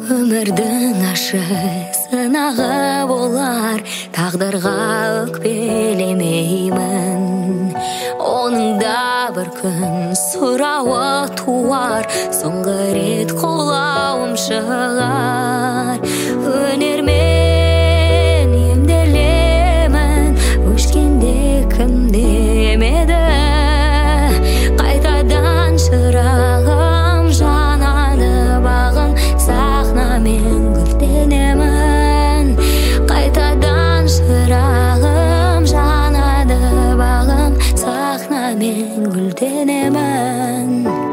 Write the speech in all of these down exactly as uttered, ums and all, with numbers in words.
Өмірдің ашы сынағы болар, тағдырға өкпелемеймін. Оның да бір күн сұрауы туар, соңғы рет қолауым шығар. Өнермен емделемін, өшкенде кім демеді. Қайтадан шырағым жанады, бағым сахнамен гүлденемін. Қайтадан шырағым жанады, бағым сахнамен гүлденемін.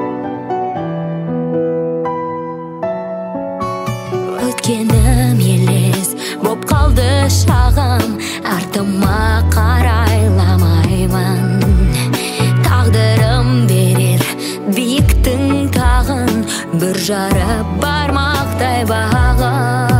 Өткенім елес боп қалды шағым, артыма қарайламаймын. Тағдырым берер биіктің тағын, бір жарып бармақтай бағым.